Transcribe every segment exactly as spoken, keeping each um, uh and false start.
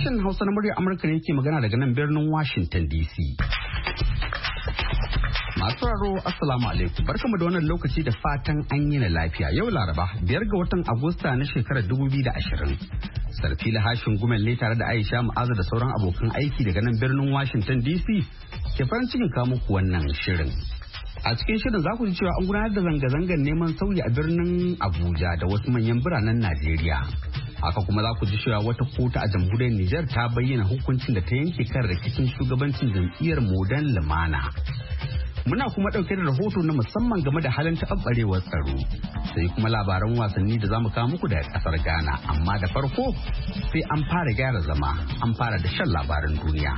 Sashen Hausa na muryar Amurka ne ke magana daga nan birnin Washington D C. Masu raro Assalamu alaikum, barkamu da wannan lokaci da fatan an yi na lafiya. Yau Laraba, biyar ga watan Agusta na shekarar dubu biyu da ashirin. Sarfila Hashin Gumelle tare da Aisha Mu'azu da sauran abokan aiki daga nan birnin Washington D C ke farin cikin kawo muku wannan shirin. A cikin shirin za ku ji cewa an gudanar da zanga-zangar neman sauyi a birnin Abuja da wasu manyan biranen Najeriya. Haka kuma za ku ji cewa wata kotu a jamhuriyar Nijar ta bayyana hukuncin da ta yanke kan rikicin shugabancin jam'iyyar Modern Lumana. Muna kuma ɗauke da rahoto na musamman game da halin taɓarɓarewar tsaro. Sai kuma labaran wasanni da za mu kawo muku daga ƙasar Ghana. Amma da farko sai an fara gyara zama, an fara da shan labaran duniya.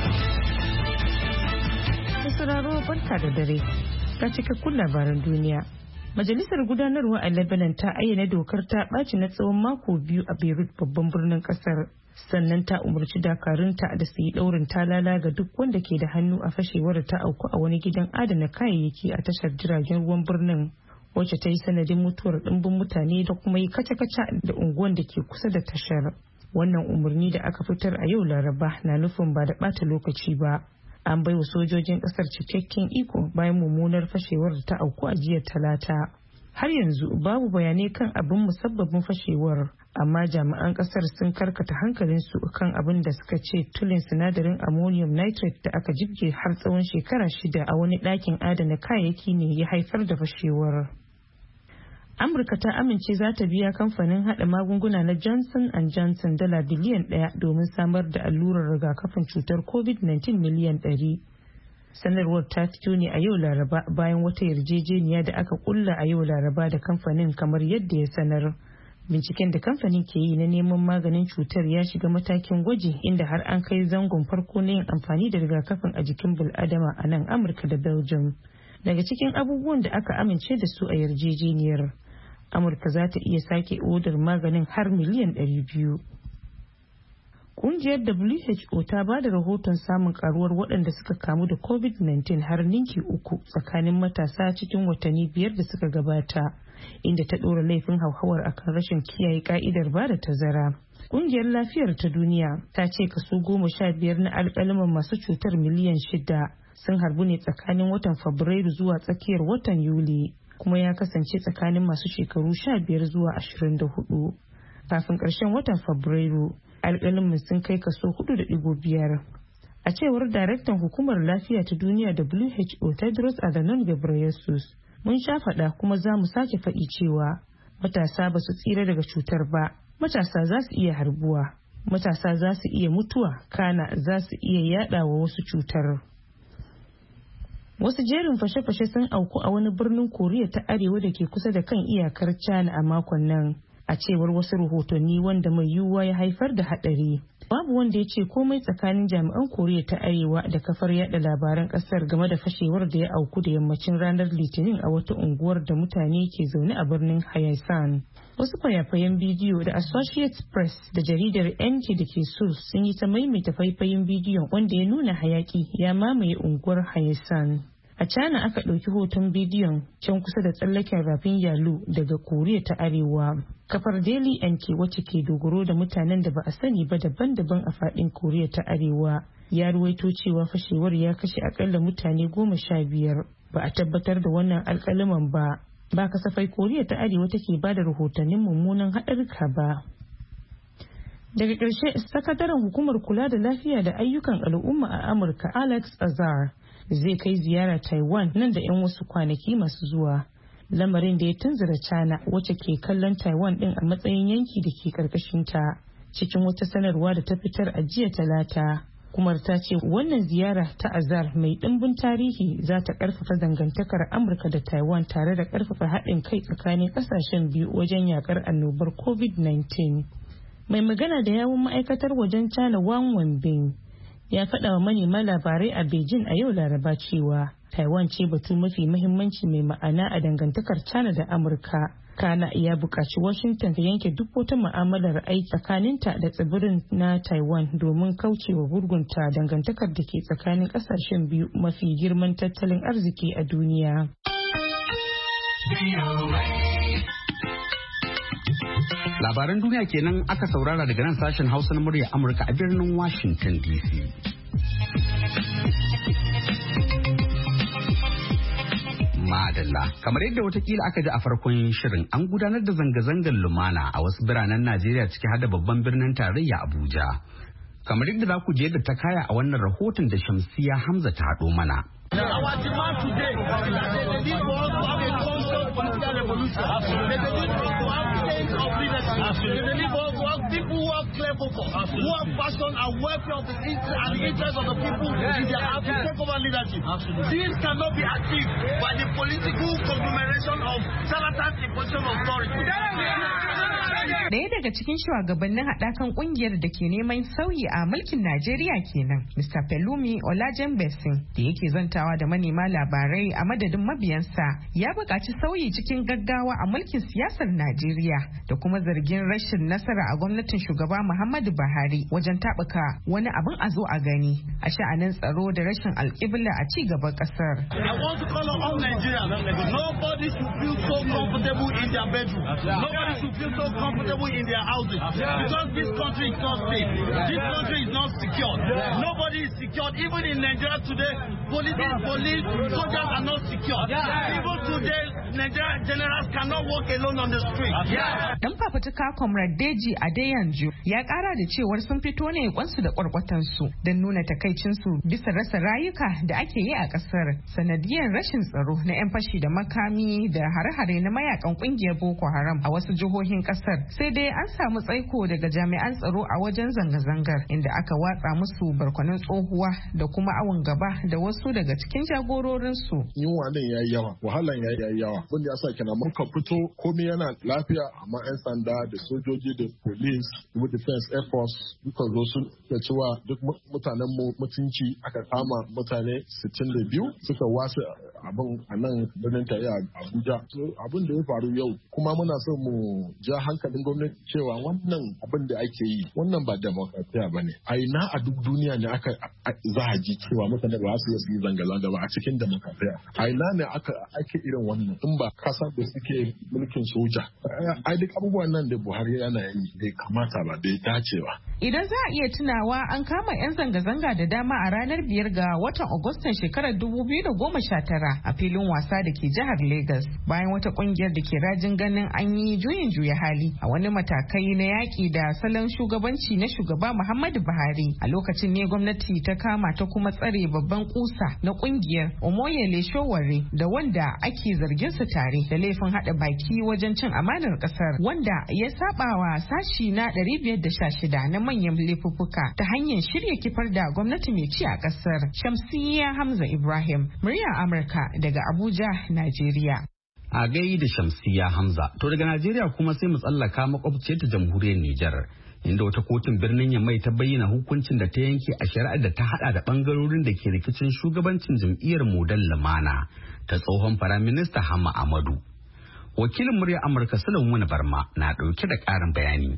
Sauraro barka da dare, ga cikakkun labaran duniya. Majalisar gudanarwa a Lebanon ta ayyana dokar ta ɓaci na tsawon mako biyu a Beirut babban birnin ƙasar. Sannan ta umarci dakarunta da su yi ɗaurin talala ga duk wanda ke da hannu a fashewar ta auku a wani gidan adana kayayyaki a tashar jiragen ruwan birnin, wacce ta yi sanadin mutuwar ɗimbin mutane da kuma yi kaca-kaca da unguwan da ke kusa da tashar. Wannan umarni da aka fitar a yau Laraba na nufin ba da ɓata lokaci ba. An bai wa sojojin ƙasar cikakken iko bayan mummunar fashewar da ta auku a jiya Talata. Har yanzu babu bayanai kan abin musabbabin fashewar, amma jami'an ƙasar sun karkata hankalinsu kan abin da suka ce tulin sinadarin ammonium nitrate da aka jibge har tsawon shekara shida a wani ɗakin adana kayayyaki ne ya haifar da fashewar. Amurka ta amince za ta biya kamfanin haɗa magunguna na Johnson and Johnson dala biliyan ɗaya domin samar da allurar rigakafin cutar covid nineteen miliyan ɗari. Sanarwar ta fito ne a yau Laraba bayan wata yarjejeniya da aka kulla a yau Laraba da kamfanin kamar yadda ya sanar. Binciken da kamfanin ke yi na neman maganin cutar ya shiga matakin gwaji inda har an kai zangon farko na yin amfani da rigakafin a jikin bil'adama a nan Amurka da Belgium. Daga cikin abubuwan da aka amince da su a yarjejeniyar, Amurka za ta iya sake odar maganin har miliyan ɗari biyu. Kungiyar W H O ta ba da rahoton samun karuwar waɗanda suka kamu da covid nineteen har ninki uku tsakanin matasa cikin watanni biyar da suka gabata, inda ta ɗora laifin hauhawar akan rashin kiyaye ka'idar ba da tazara. Kungiyar lafiyar ta duniya ta ce kaso goma sha biyar na alƙalaman masu cutar miliyan shida sun harbu ne tsakanin watan Fabrairu zuwa tsakiyar watan Yuli, kuma ya kasance tsakanin masu shekaru sha biyar zuwa ashirin da hudu. Kafin ƙarshen watan Fabrairu, alƙalamin sun kai kaso hudu da digo biyar. A cewar daraktan hukumar lafiya ta duniya W H O Tedros Adhanom Ghebreyesus, mun sha faɗa kuma za mu sake faɗi cewa matasa ba su tsira daga cutar ba, matasa za su iya harbuwa, matasa za su iya mutuwa, kana za su iya yaɗa wa wasu cutar. Wasu jerin fashe-fashe sun auku a wani birnin Koriya ta Arewa da ke kusa da kan iyakar China a makon nan, a cewar wasu rahotanni, wanda mai yiwuwa ya haifar da hadari. Babu wanda ya ce komai tsakanin jami'an Koriya ta Arewa da kafar yada labaran kasar game da fashewar da ya auku da yammacin ranar Litinin a wata unguwar da mutane ke zaune a birnin Hayasan. Wasu fayafayen bidiyo da Associated Press da jaridar N K da ke Seoul sun yi ta maimaita faifayin bidiyon wanda ya nuna hayaki ya mamaye unguwar Hayasan. A China aka ɗauki hoton bidiyon can kusa da tsallaken rafin Yalu daga Koriya ta Arewa. Kafar Daily N K, wacce ke dogaro da mutanen da ba a sani ba daban-daban a faɗin Koriya ta Arewa, ya ruwaito cewa fashewar ya kashe akalla mutane goma sha biyar. Ba a tabbatar da wannan alƙaliman ba. Ba kasafai Koriya ta Arewa take ba da rahotannin mummunan haɗarka ba. Daga ƙarshe, sakataren hukumar kula da lafiya da ayyukan al'umma a Amurka Alex Azar zai kai ziyara Taiwan nan da 'yan wasu kwanaki masu zuwa. Lamarin da ya tunzura China, wacce ke kallon Taiwan din a matsayin yanki da ke karkashinta. Cikin wata sanarwa da ta fitar a jiya Talata, kumar ta ce wannan ziyara ta Azar mai ɗimbin tarihi za ta ƙarfafa dangantakar Amurka da Taiwan tare da ƙarfafa haɗin kai tsakanin ƙasashen biyu wajen yakar annobar covid nineteen. Mai magana da yawun ma'aikatar wajen China Wang Wenbin ya faɗa wa manema labarai a Beijing a yau Laraba cewa Taiwan ce batu mafi muhimmanci mai ma'ana a dangantakar China da Amurka. Kana ya buƙaci Washington ta yanke duk wata mu'amalar aiki tsakaninta da tsibirin na Taiwan domin kaucewa gurgunta dangantakar da ke tsakanin ƙasashen biyu mafi girman tattalin arziki a duniya. Labaran duniya kenan aka saurara daga nan sashen Hausa na murya Amurka a birnin Washington D C. Madalla, kamar yadda watakila aka ji a farkon shirin an gudanar da zanga-zangar lumana a wasu biranen Najeriya ciki har da babban birnin tarayya Abuja. Kamar yadda za ku je da ta kaya a wannan rahoton da Shamsiya Hamza ta haɗo mana. Our demand today is that they need for us to have a conscious political revolution. They need for us to have change of leadership. They need for us to have people who have clear focus, who have passion and welfare of the interest and the interest of the people in their heart to take over leadership. This cannot be achieved by the political conglomeration of charlatans in position of authority. Daya daga cikin shugabannin haɗakan ƙungiyar da ke neman sauyi a mulkin Najeriya kenan, Mister Pelumi Olajenbesin, da yake zantawa da manema labarai a madadin mabiyansa, ya buƙaci sauyi cikin gaggawa a mulkin siyasar Najeriya da kuma zargin rashin nasara a gwamnatin shugaba Muhammadu Buhari wajen taɓuka wani abin a zo a gani a sha'anin tsaro da rashin alƙibla a ci gaban ƙasar. I want to call on all Nigerians. Nobody should feel so comfortable in their bedroom. Nobody should feel so comfortable in their houses because this country is not safe. This country is not secure. Nobody is secure. Even in Nigeria today, police, police, soldiers are not secure. Even today, Nigerian generals cannot walk alone on the street. Dan fafutuka Comrade Deji Adeyanju ya kara da cewar sun fito ne kwansu da kwarkwatansu don nuna takaicinsu bisa rasa rayuka da ake yi a kasar sanadiyar rashin tsaro na 'yan fashi da makami da hare-hare na mayakan kungiyar Boko Haram a wasu jihohin kasar. Sai dai an samu tsaiko daga jami'an tsaro a wajen zanga-zangar inda aka watsa musu barkwanin tsohuwa da kuma awon gaba da wasu daga cikin jagororinsu. Yunwa din yayi yawa, wahalan yayi yawa. Wanda ya sa kenan mun ka fito komai yana lafiya amma 'yan sanda da sojoji da police da defense air force duka zo su da cewa duk mutanen mu mutunci aka kama mutane sittin da biyu suka wasu abin a nan birnin tarayya Abuja. Abin da ya faru yau kuma muna so mu ja hankalin gwamnati cewa wannan abin da ake yi wannan ba demokratiya ba ne. A ina a duk duniya ne aka za a ji cewa mutane ba su yi zanga-zanga ba a cikin demokratiya. A ina ne aka ake irin wannan in ba kasar da suke mulkin soja. Ai duk abubuwan nan da Buhari yana yi bai kamata ba bai dace ba. Idan za a iya tunawa an kama 'yan zanga-zanga da dama a ranar biyar ga watan Agustan shekarar dubu biyu da goma sha tara a filin wasa da ke jihar Legas bayan wata kungiyar da ke rajin ganin an yi juyin juya hali a wani matakai na yaƙi da salon shugabanci na shugaba Muhammadu Buhari. A lokacin ne gwamnati ta kama ta kuma tsare babban kusa na kungiyar Omoyele Sowore da wanda ake zargin su tare da laifin hada baki wajen cin amanar kasar wanda ya sabawa sashi na ɗari biyar da sha shida na manyan laifuffuka ta hanyar shirya kifar da gwamnati mai ci a kasar. Shamsiyya Hamza Ibrahim, muryar Amurka daga Abuja, Najeriya. A gai da Shamsiyya Hamza. To daga Najeriya kuma sai mu tsallaka makwabciyar ta jamhuriyar Nijar. Inda wata kotun birnin Yamai ta bayyana hukuncin da ta yanke a shari'ar da ta hada da bangarorin da ke rikicin shugabancin jam'iyyar Model Lumana ta tsohon firaminista Hamma Amadu. Wakilin muryar Amurka Sulaiman Barma na dauke da karin bayani.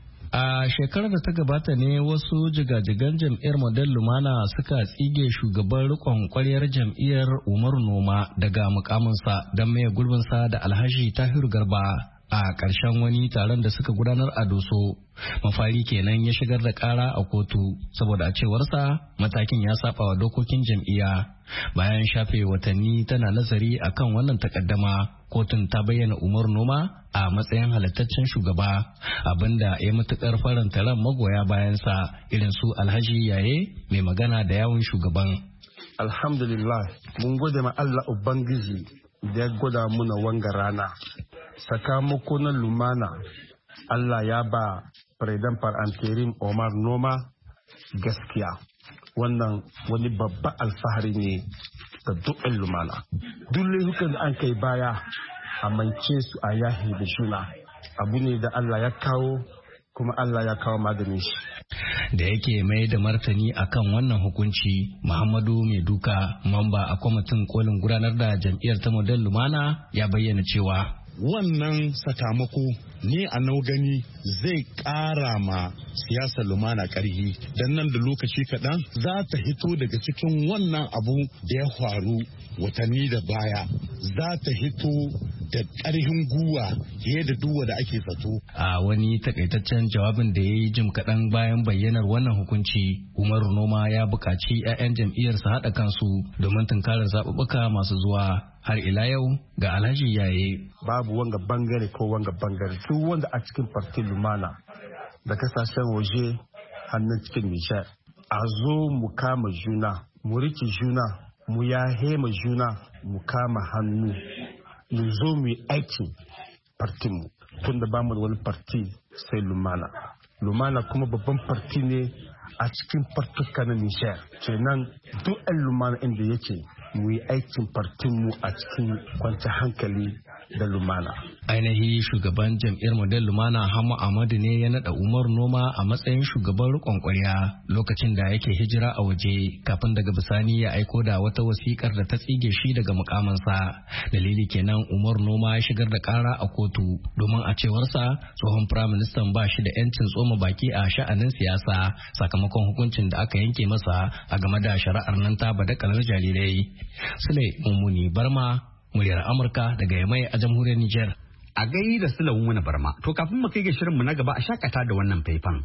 A shekarar da ta gabata ne wasu jigajigan jam'iyyar Model Lumana suka tsige shugaban rikon kwaryar jam'iyyar Umar Noma daga mukaminsa don maye gurbinsa da Alhaji Tahiru Garba a ƙarshen wani taron da suka gudanar a Doso. Mafari kenan ya shigar da ƙara a kotu saboda a cewarsa matakin ya saba wa dokokin jam'iyya. Bayan shafe watanni tana nazari akan wannan takaddama, kotun ta bayyana Umar Noma a matsayin halittaccen shugaba, abinda ya matukar faranta ran magoya bayansa irin su Alhaji Yaye mai magana da yawun shugaban. Alhamdulillah, mun gode ma Allah Ubangiji da ya gwada muna wanga rana. Sakamako na lumana, Allah ya ba President Anterim Omar Noma gaskiya. Wannan wani babba alfahari ne ga dukkan lumana. Duk laifukan da an kai baya a mance su a yahi da shuna. Abu ne da Allah ya kawo kuma Allah ya kawo maganin shi. Da yake mai da martani akan wannan hukunci, Muhammadu Maiduka, mamba a kwamitin kolin gudanar da jam'iyyar ta Model Lumana, ya bayyana cewa wannan sakamako ni a nau gani zai ƙara ma siyasar lumana ƙarfi dan nan da lokaci kaɗan za ta hito daga cikin wannan abu da ya faru watanni da baya za ta hito da ƙarfin guwa fiye da duwa da ake zato. A wani takaitaccen jawabin da ya yi jim kaɗan bayan bayyanar wannan hukunci, Umaru Noma ya buƙaci 'ya'yan jam'iyyar su haɗa kansu domin tunkarar zaɓuɓɓuka masu zuwa. Har ila yau ga Alhaji Yaye. Babu wanga bangare ko wanga bangare, duk wanda a cikin fartin Lumana da kasashen waje hannun cikin Nijar. A zo mu kama juna, mu rike juna, mu yahe ma juna, mu kama hannu, mu zo mu yi aikin partinmu. Tun da ba mu da wani parti sai Lumana. Lumana kuma babban parti ne a cikin fartuka na Nijar. Kenan duk 'yan Lumana inda yake mu yi aikin partinmu a cikin kwanciyar hankali da lumana. Ainihi shugaban jam'iyyar model lumana Hamma Ahmadu ne ya naɗa Umar Noma a matsayin shugaban riƙon ƙwarya lokacin da yake hijira a waje kafin daga bisani ya aiko da wata wasikar da ta tsige shi daga mukamansa. Dalili kenan Umar Noma ya shigar da ƙara a kotu domin a cewarsa tsohon firaministan ba shi da 'yancin tsoma baki a sha'anin siyasa sakamakon hukuncin da aka yanke masa a game da shari'ar nan ta badakalar jarirai. Sule Mummuni Barma, muryar Amurka daga Yamai a jamhuriyar Nijar. A gai da Sule Mummuni Barma, to kafin mu kai ga shirinmu na gaba a shakata da wannan faifan.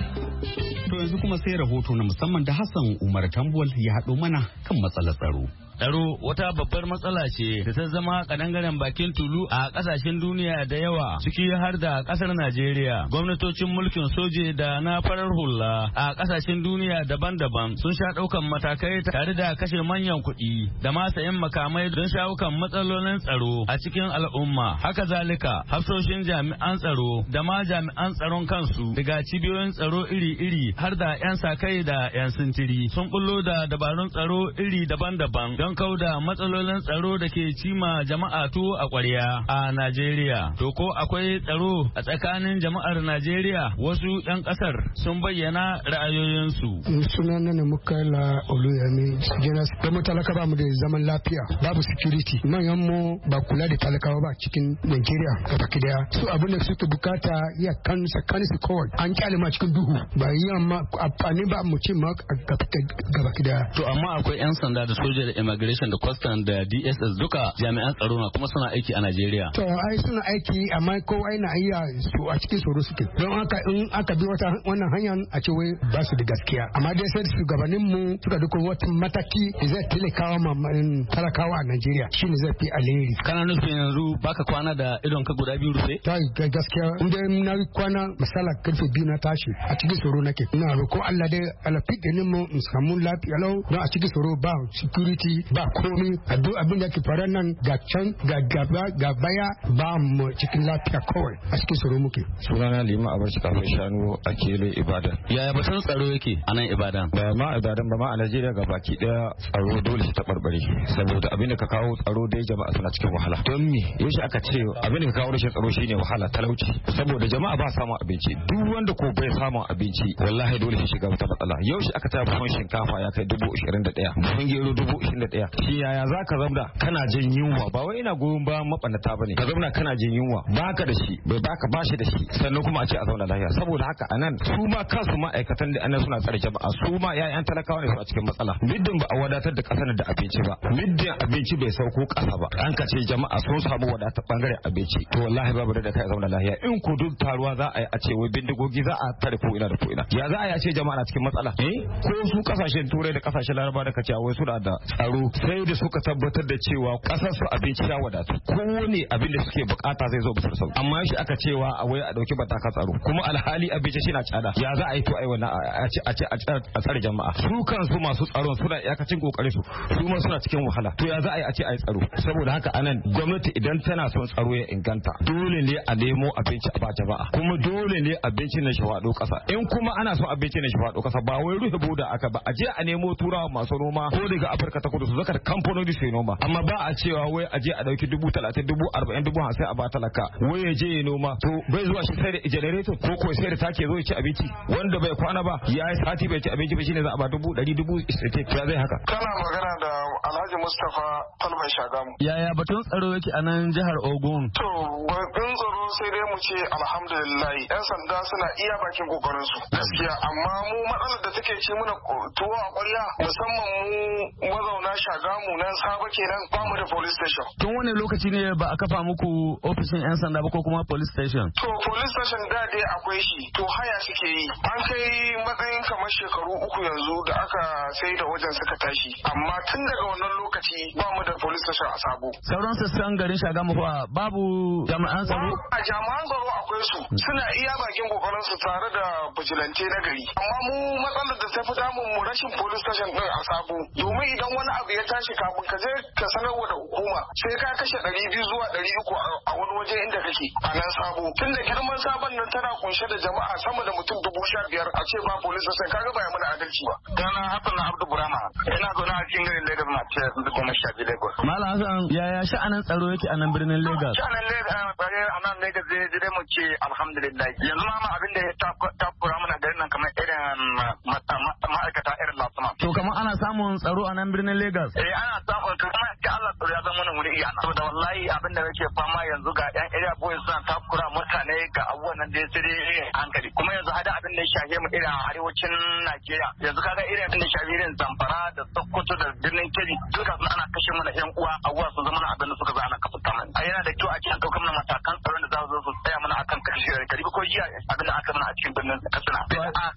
sai rahoto na musamman da Hassan Umar Tambol ya haɗo mana kan matsalar tsaro. Tsaro wata babbar matsala ce da ta zama kadangaren bakin tulu a kasashen duniya da yawa, ciki har da kasar Najeriya. Gwamnatocin mulkin soje da na farar hula a kasashen duniya daban-daban sun sha daukan matakai tare da kashe manyan kuɗi da ma sayan makamai don shawo kan matsalolin tsaro a cikin al'umma. Haka zalika, hafsoshin jami'an tsaro da ma jami'an tsaron kansu daga cibiyoyin tsaro iri-iri har da 'yan sa-kai da 'yan sintiri sun bullo da dabarun tsaro iri daban-daban don kauda matsalolin tsaro da ke cima jama'a tuwo a ƙwarya a Najeriya. To ko akwai tsaro a tsakanin jama'ar Najeriya? Wasu 'yan ƙasar sun bayyana ra'ayoyinsu. Sunana ne Mukaila Oluyemi Jenas. Kuma talaka ba mu da zaman lafiya, babu security. Manyan mu ba kula da talakawa ba cikin Najeriya gaba daya. Su abin da suke bukata iya kan sakani su kawai. An kyale ma cikin duhu. Ba yi amma amfani ba mu ce ma gaba daya. To amma akwai 'yan sanda da soja da immigration da custom da D S S duka jami'an tsaro na kuma suna aiki a Najeriya. To ai suna aiki amma kowa yana iya su a cikin tsoro suke. Don haka in aka bi wata wannan hanyar a ce wai ba su da gaskiya. Amma dai sai shugabannin mu suka duka wata mataki da zai talakawa ma talakawa a Najeriya shine zai fi alheri. Kana nufin yanzu baka kwana da idon ka guda biyu rufe? Ta gaskiya inda na kwana misala karfe biyu na tashi a cikin tsoro nake. Ina roƙo Allah dai alafi da mu in samu lafiya lau don a cikin tsoro ba security ba komai a duk abin da ke faru nan ga can ga gaba ga baya ba mu cikin lafiya kawai a cikin tsoro muke. Sunana Lima Abarci kafin shanu a Kele Ibadan. Yaya batun tsaro yake a nan Ibadan? Ba ma Ibadan ba ma a Najeriya ga baki daya tsaro dole shi ta barbare saboda abin da ka kawo tsaro dai jama'a suna cikin wahala. Don me yaushe aka ce abin da ka kawo rashin tsaro shine wahala talauci saboda jama'a ba samun abinci duk wanda ko bai samun abinci wallahi dole shi shiga wata matsala. Yaushe aka taya buhun shinkafa ya kai dubu ashirin da ɗaya buhun gero dubu ashirin da ɗaya shi yaya za ka zamna kana jin yunwa ba wai ina goyon ba maɓannata ba ne ka zamna kana jin yunwa baka da shi bai baka bashi da shi sannan kuma a ce a zauna lafiya saboda haka anan su ma kansu ma'aikatan da anan suna tsare jama'a su ma yayan talakawa ne suna cikin matsala middin ba a wadatar da kasar da abinci ba middin abinci bai sauko kasa ba an ka ce jama'a sun samu wadatar bangaren abinci to wallahi babu da kai zauna lafiya in ku duk taruwa za a yi a ce wai bindigogi za a tare ko ina da ko ina ya za a yi a ce jama'a na cikin matsala eh ko su kasashen turai da kasashen laraba da kace wai suna da tsaro sai da suka tabbatar da cewa kasar su abinci ya wadatu kowane abin da suke bukata zai zo bisa sauki amma shi aka cewa a wai a dauki bataka tsaro kuma alhali abinci shi na tsada ya za a yi to ai wannan a ce a ce a tsare jama'a su kansu masu tsaron suna iyakacin kokarin su su ma suna cikin wahala to ya za a yi a ce ai tsaro saboda haka anan gwamnati idan tana son tsaro ya inganta dole ne a nemo abinci a ba jama'a kuma dole ne abinci na shawado kasa in kuma ana son abinci na shawado kasa ba wai rufe boda aka ba a je a nemo turawa masu noma ko daga Afirka ta kudu su zaka kamfanoni su noma amma ba a cewa wai a je a dauki dubu talatin dubu arba'in dubu hamsin a ba talaka wai ya je ya noma to bai zuwa shi sai da generator ko ko sai da take zo ya ci abinci wanda bai kwana ba ya yi sati bai ci abinci ba shine za a ba dubu ɗari dubu sittin ya zai haka. Kana magana da Alhaji Mustapha Talban Shagamu. Yaya batun tsaro yake a nan jihar Ogun? To batun tsaro sai dai mu ce alhamdulillah yan sanda suna iya bakin kokarin su gaskiya amma mu matsalar da take ci muna tuwo a ƙwarya musamman mu mazauna Shagamu nan Saba kenan ba mu da police station. Tun wani lokaci ne ba a kafa muku ofishin yan sanda ba ko kuma police station? To police station da dai akwai shi to haya suke yi an kai matsayin kamar shekaru uku yanzu da aka sai da wajen suka tashi amma tun daga wannan lokaci ba mu da police station a Sabo. Sauran sassan garin Shagamu fa babu jami'an tsaro? A jami'an tsaro akwai su suna iya bakin kokarin su tare da vigilante na gari amma mu matsalar da ta fi damun mu rashin police station din a Sabo domin idan wani abu ya tashi kafin ka je ka sanarwa da hukuma sai ka kashe ɗari biyu zuwa ɗari uku a wani waje inda kake a nan Sabo tunda girman Sabon nan tana kunshe da jama'a sama da mutum dubu sha biyar a ce ba police station kaga ba ya mana adalci ba. Dana Hassan Abdu Burama ina zaune a cikin garin Lagos na ce da goma sha biyu Lagos. Malam Hassan yaya sha'anin tsaro yake a nan birnin Lagos? Sha'anin Lagos a nan Lagos zai zai mu ce alhamdulillah yanzu ma abin da ya takura mana garin nan kamar irin ma'aikata irin lasuma. To kamar ana samun tsaro a nan birnin Lagos? Eh ana samun to kuma ga Allah tsaro ya zama mana wuri iya saboda wallahi abin da yake fama yanzu ga yan area boys suna takura mutane ga abubuwan nan da ya sai hankali kuma yanzu hada abin da ya shafe mu irin arewacin Najeriya yanzu kaga irin abin da ya shafe irin Zamfara da Sokoto da birnin Kebbi duka sun ana kashe mana yan uwa abubuwa sun zama abin da suka za ana kafa mana a yana da kyau a cikin ɗaukar mana matakan tsaron da za su zo su tsaya mana akan kashe karibi ko jiya abin da aka mana a cikin birnin Katsina a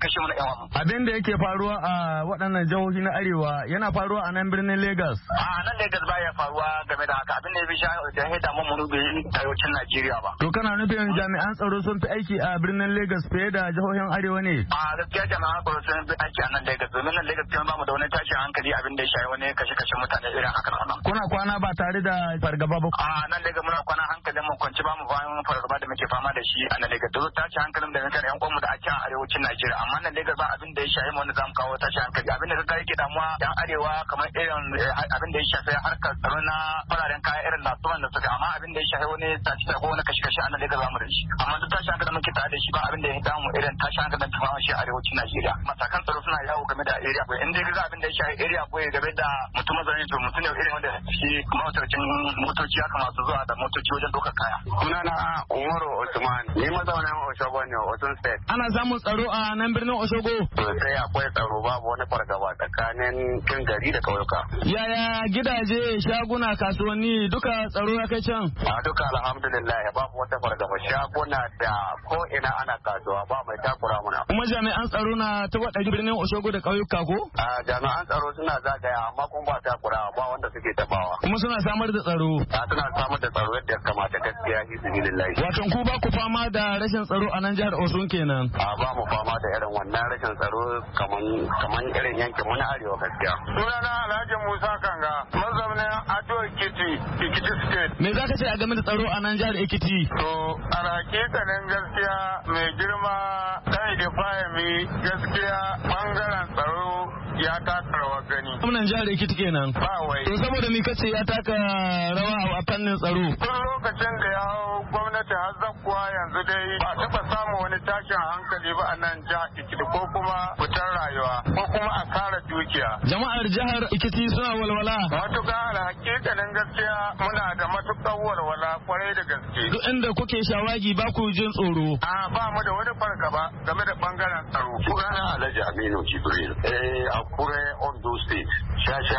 kashe mana yan uwan. Abin da yake faruwa a waɗannan jihohi na arewa yana faruwa a nan birnin Lagos. A nan Lagos baya faruwa game da haka abin da ya fi sha da ya damu mu bai arewacin Najeriya ba. To kana nufin jami'an tsaro sun fi aiki a birnin Lagos fiye da jihohin arewa ne? A gaskiya jami'an tsaro sun fi aiki a nan Lagos domin nan Lagos kuma ba mu da wani tashin hankali abin da ya shafi wani kashe-kashe mutane irin haka nan. Kuna kwana ba tare da fargaba ba? A nan Lagos muna kwana hankalin mu kwanci ba mu bayan fargaba da muke fama da shi a nan Lagos. Dole tashin hankalin da muke da yan uwanmu da ake a arewacin Najeriya amma nan Lagos ba abin da ya shafi mu wanda zamu kawo tashin hankali abin da kaga yake damuwa yan arewa kamar irin abin da ya shafi harkar tsaro na fararen kaya irin lasuwan da suka amma abin da ya shafi wani tashi ko wani kashe-kashe a nan Lagos zamu da shi amma duk tashin hankalin muke tare da shi ba abin da ya damu irin tashin hankalin da fama shi a arewacin Najeriya. Matakan tsaro suna yawo game da area boy in dai ga abin da ya shafi area boy game da mutum zai to mutum ne irin wanda shi motocin motoci haka masu zuwa da motoci wajen dokar kaya. Sunana Umaru Usman ni mazaunan Oshogo ne Osun State. Ana samun tsaro a nan birnin Oshogo? Sosai akwai tsaro babu wani fargaba tsakanin kin gari da kauyuka. Yaya gidaje shaguna kasuwanni duka tsaro ya kai can? A duka alhamdulillah babu wata fargaba shaguna da ko ina ana kasuwa ba mai takura muna. Kuma jami'an tsaro na ta waɗari birnin Oshogo da kauyuka ko? A jami'an tsaro suna zagaya amma kuma ba takura ba wanda suke tabawa. Kuma suna samar da tsaro? A suna samar da tsaro yadda ya kamata gaskiya shi su lillahi. Wato ku ba ku fama da rashin tsaro a nan jihar Osun kenan? A ba mu fama da irin wannan rashin tsaro kaman kaman irin yankin mu na arewa gaskiya. Sunana Alhaji Musa Kanga mazaunin Ado Ekiti Ekiti State. Me za ka ce a game da tsaro a nan jihar Ekiti? To a hakikanin gaskiya mai girma kai da fahimi gaskiya bangaren tsaro ya taka rawar gani. Gwamnan jihar Ekiti kenan? Ba wai. To saboda me kace ya taka rawa a fannin tsaro? Tun lokacin da ya hau gwamnati har zakkuwa yanzu dai ba taɓa samun wani tashin hankali ba a nan jihar Ekiti ko kuma fitar rayuwa ko kuma asarar dukiya. Jama'ar jihar Ekiti suna walwala? Matuƙa ala hakikanin gaskiya muna da matuƙar walwala kwarai da gaske. Duk inda kuke shawagi ba ku jin tsoro? A ba mu da wani fargaba game da bangaren tsaro. Sunana Alhaji Aminu Jibril. Eh Akure Ondo State. Shasha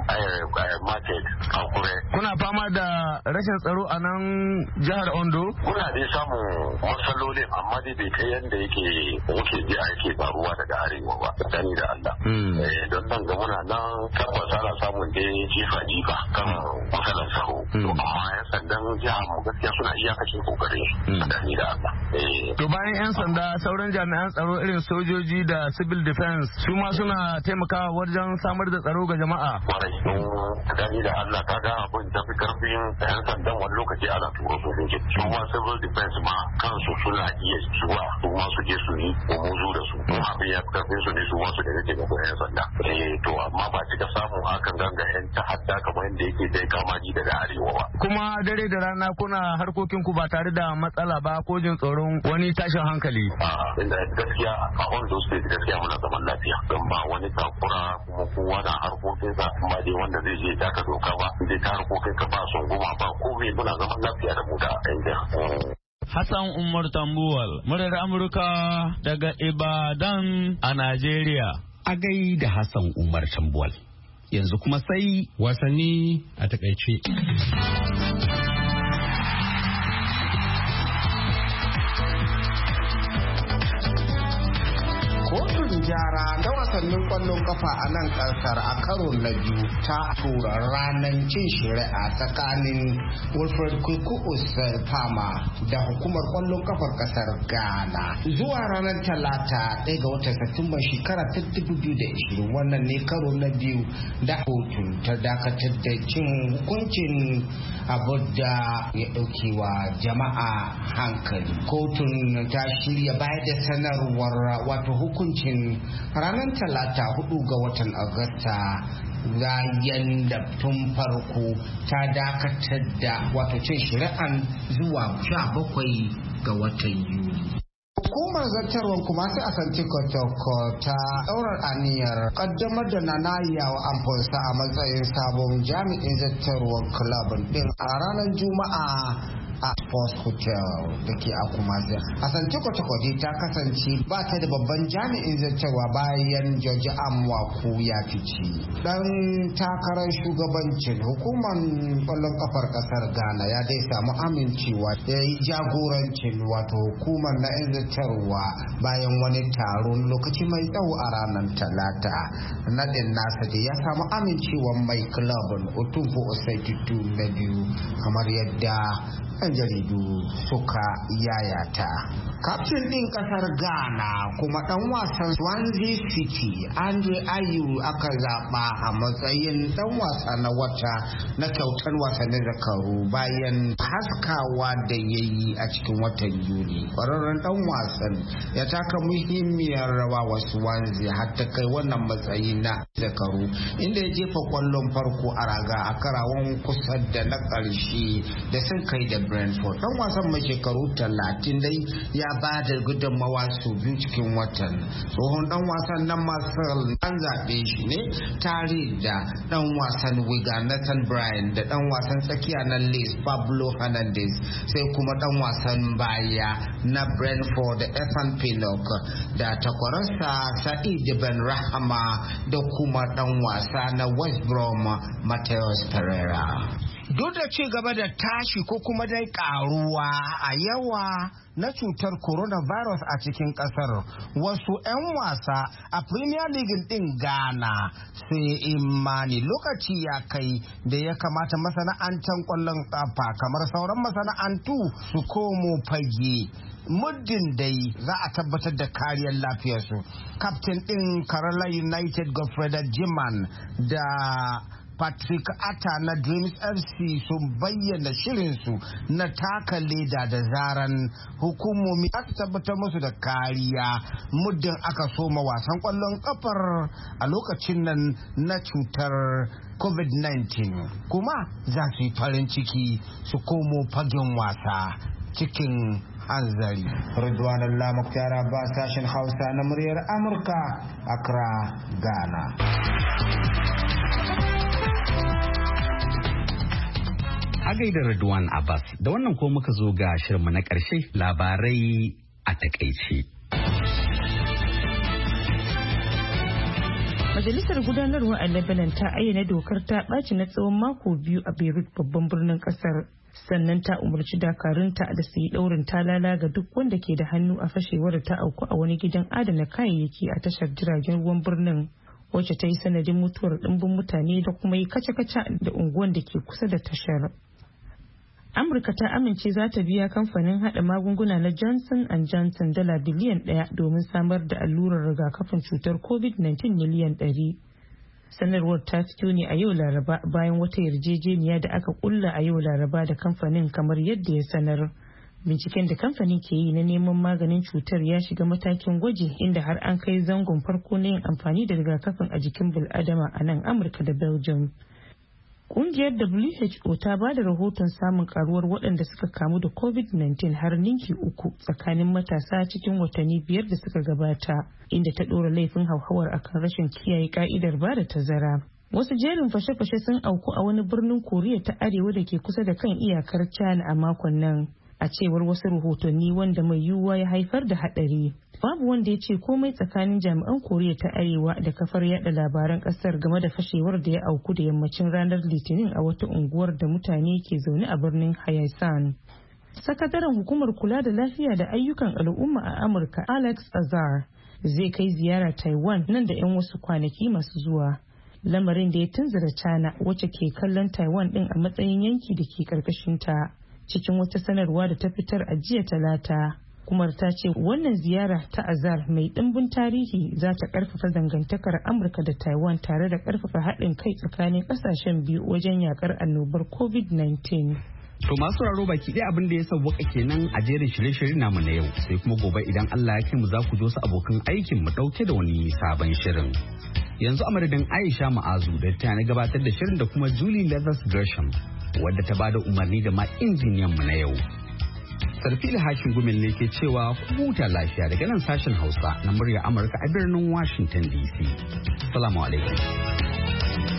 Market Akure. Kuna fama da rashin tsaro a nan jihar Ondo? Kuna dai samun matsalolin amma dai bai kai yadda yake muke ji a yake faruwa daga arewa ba. Sani da Allah. Don nan ga muna nan tabbas ana samun dai jifa jifa kan matsalar tsaro. Amma yan sandan jihar mu gaskiya suna iyakacin kokarin sani da Allah. To bayan yan sanda sauran jami'an tsaro irin sojoji da civil defense su ma suna taimakawa wajen samar da tsaro ga jama'a. Kwarai. Sani da Allah kaga abin da fi karfin yan sandan wani lokaci ana turo sojoji. Su ma civil defense ma kansu suna iya zuwa su ma su je su yi umuzu da su. Abin ya fi karfin su ne su ma su da yake ga yan sanda. To amma ba cika samun hakan ganga yan ta'adda kamar yadda yake dai kamaji daga arewa ba. Kuma dare da rana kuna harkokin ku ba tare da matsala ba ko jin tsoron wani tashin hankali. A inda gaskiya a Ondo State gaskiya muna zaman lafiya don ba wani takura kuma kowa na harkokinsa kuma dai wanda zai je taka doka ba zai ta harkokinka ba son goma ba komai muna zaman lafiya da mu da yan Hassan Umar Tambuwal, murar Amurka daga Ibadan a Najeriya. A gai da Hassan Umar Tambuwal. Yanzu kuma sai wasanni a takaice. gyara da wasannin kwallon kafa a nan kasar a karo na biyu ta tura ranar cin shari'a tsakanin Wilfred Kukus Fama da hukumar kwallon kafar kasar Ghana zuwa ranar talata ɗaya ga watan Satumba shekara ta dubu biyu da ishirin. Wannan ne karo na biyu da kotun ta dakatar da cin hukuncin abu da ya ɗauke wa jama'a hankali. Kotun ta shirya bayar da sanarwar wato hukuncin ranar talata hudu ga watan Agusta bayan da tun farko ta dakatar da wato cin shari'an zuwa sha bakwai ga watan Yuli. Hukumar zartarwar kuma sai a santi kotoko ta ɗaurar aniyar kaddamar da Nanaya wa Amfonsa a matsayin sabon jami'in zartarwar kulabin din a ranar Juma'a a Sports Hotel da ke a Kumasi. Asante Kotoko ta kasance ba ta da babban jami'in zartarwa bayan George Amwaku ya fice. Dan takarar shugabancin hukumar kwallon kafar kasar Ghana ya dai samu amincewa ya yi jagorancin wato hukumar na zartarwa bayan wani taron lokaci mai tsawo a ranar Talata. Nadin nasa da ya samu amincewa mai club Otumbo Osei na biyu kamar yadda yan jaridu suka yayata. Kaftin ɗin ƙasar Ghana kuma ɗan wasan Swansea City Andre Ayew aka zaɓa a matsayin ɗan wasa na wata na kyautar wasannin zakaru bayan haskawa da ya yi a cikin watan Yuli. Ƙwararren ɗan wasan ya taka muhimmiyar rawa wa Swansea har ta kai wannan matsayi na zakaru inda ya jefa ƙwallon farko a raga a karawan kusa da na ƙarshe da sun kai da Brentford. Ɗan wasan mai shekaru talatin dai ya ba da gudunmawa su biyu cikin watan. Tsohon dan wasan nan Marcel an zaɓe shi ne tare da dan wasan Wigan Nathan Bryan da dan wasan tsakiya na Leeds Pablo Hernandez sai kuma dan wasan baya na Brentford Ethan Pinnock da takwararsa Sa'id Ben Rahama da kuma dan wasa na West Brom Mateus Pereira. Duk da ci gaba da tashi ko kuma dai karuwa a yawa na cutar coronavirus a cikin kasar, wasu 'yan wasa a Premier League din Ghana sai imani lokaci ya kai da ya kamata masana'antar kwallon kafa kamar sauran masana'antu su komo fage. Muddin dai za a tabbatar da kariyar lafiyarsu. Captain din Kerala United Godfrey Jiman da Patrick Atta na Dreams F C sun bayyana shirinsu na taka leda da zaran hukumomi aka tabbatar musu da kariya muddin aka soma wasan kwallon kafar a lokacin nan na cutar covid nineteen, kuma za su yi farin ciki su komo fagen wasa cikin hanzari. Ridwanullah Mukhtar ba sashen Hausa na muryar Amurka, Accra, Ghana. A gaida Ridwan Abbas, da wannan ko muka zo ga shirinmu na ƙarshe, labarai a takaice. Majalisar gudanarwa a Lebanon ta ayyana dokar ta ɓaci na tsawon mako biyu a Beirut babban birnin ƙasar. Sannan ta umarci dakarunta da su yi ɗaurin talala ga duk wanda ke da hannu a fashewar da ta auku a wani gidan adana kayayyaki a tashar jiragen ruwan birnin, wacce ta yi sanadin mutuwar ɗimbin mutane da kuma yi kaca-kaca da unguwan da ke kusa da tashar. Amurka ta amince za ta biya kamfanin hada magunguna na Johnson and Johnson dala biliyan ɗaya domin samar da allurar rigakafin cutar covid nineteen miliyan ɗari. Sanarwar ta fito ne a yau Laraba bayan wata yarjejeniya da aka kulla a yau Laraba da kamfanin kamar yadda ya sanar. Binciken da kamfanin ke yi na neman maganin cutar ya shiga matakin gwaji inda har an kai zangon farko na yin amfani da rigakafin a jikin bil'adama a nan Amurka da Belgium. Kungiyar W H O ta ba da rahoton samun karuwar waɗanda suka kamu da covid nineteen har ninki uku tsakanin matasa cikin watanni biyar da suka gabata, inda ta ɗora laifin hauhawar akan rashin kiyaye ka'idar ba da tazara. Wasu jerin fashe-fashe sun auku a wani birnin Koriya ta Arewa da ke kusa da kan iyakar China a makon nan, a cewar wasu rahotanni wanda mai yiwuwa ya haifar da haɗari. Babu wanda ya ce komai tsakanin jami'an Koriya ta Arewa da kafar yada labaran kasar game da fashewar da ya auku da yammacin ranar Litinin a wata unguwar da mutane ke zaune a birnin Hayasan. Sakataren hukumar kula da lafiya da ayyukan al'umma a Amurka Alex Azar zai kai ziyara Taiwan nan da 'yan wasu kwanaki masu zuwa. Lamarin da ya tunzura China wacce ke kallon Taiwan din a matsayin yanki da ke karkashin ta. Cikin wata sanarwa da ta fitar a jiya Talata, Kumar ta ce wannan ziyara ta Azar mai ɗimbin tarihi za ta ƙarfafa dangantakar Amurka da Taiwan tare da ƙarfafa haɗin kai tsakanin ƙasashen biyu wajen yakar annobar covid nineteen. To masu sauraro baki ɗaya abin da ya sauwaka kenan a jerin shirye-shirye namu na yau, sai kuma gobe idan Allah ya kai mu za ku jo su abokan aikin mu ɗauke da wani sabon shirin. Yanzu a madadin Aisha Ma'azu da ta na gabatar da shirin da kuma Julie Leathers Gresham wadda ta bada umarni da ma injiniyan mu na yau. Sarfili Hashin Gumel ne ke cewa ku huta lafiya daga nan sashen Hausa na murya Amurka a birnin Washington D C. Assalamu alaikum.